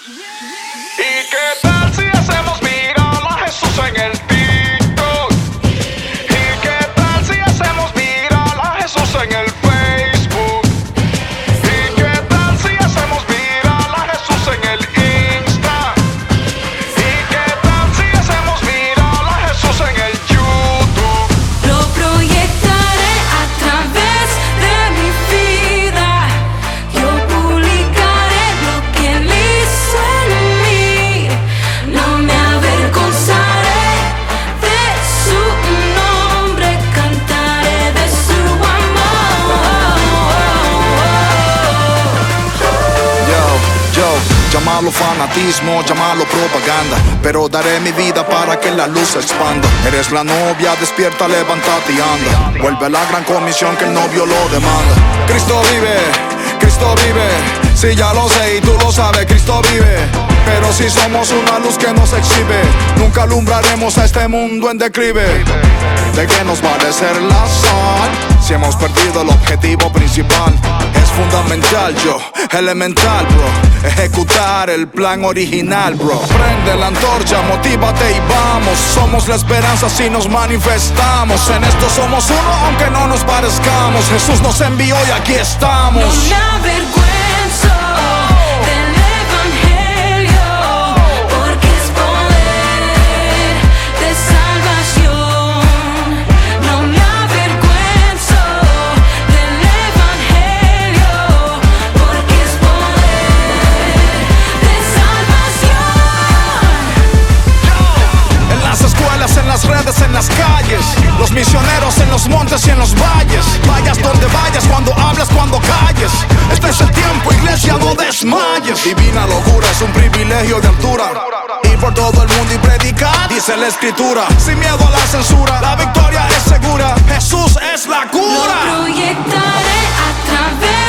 ¿Y qué tal si hacemos viral a Jesús en el TikTok? ¿Y qué tal si hacemos viral a Jesús en el Facebook? ¿Y qué tal si hacemos viral a Jesús en el Insta? ¿Y qué tal si hacemos viral a Jesús en el YouTube? Lo proyectaré a través de mi vida. Yo publicaré lo que él hizo en mí. No me avergonzaré de su nombre, cantaré de su amor. Llámalo fanatismo, llámalo propaganda, pero daré mi vida para que la luz se expanda. Eres la novia, despierta, levántate y anda. Vuelve a la gran comisión que el novio lo demanda. Cristo vive, Cristo vive. Sí, ya lo sé y tú lo sabes, Cristo vive. Pero si somos una luz que nos exhibe, nunca alumbraremos a este mundo en declive. ¿De qué nos vale ser la sal si hemos perdido el objetivo principal? Es fundamental, elemental, bro, ejecutar el plan original, bro. Prende la antorcha, motívate y vamos. Somos la esperanza si nos manifestamos. En esto somos uno aunque no nos parezcamos. Jesús nos envió y aquí estamos. No me avergüenzo del evangelio, porque es poder de salvación. No me avergüenzo del evangelio, porque es poder de salvación. En las escuelas, en las redes, en las calles, los misioneros en los montes y en los valles. Vayas donde vayas, cuando hables, cuando calles. Este es el tiempo, iglesia, no desmayes. Divina locura, es un privilegio de altura. Ir por todo el mundo y predicar, dice la escritura. Sin miedo a la censura, la victoria es segura. Jesús es la cura. Lo proyectaré a través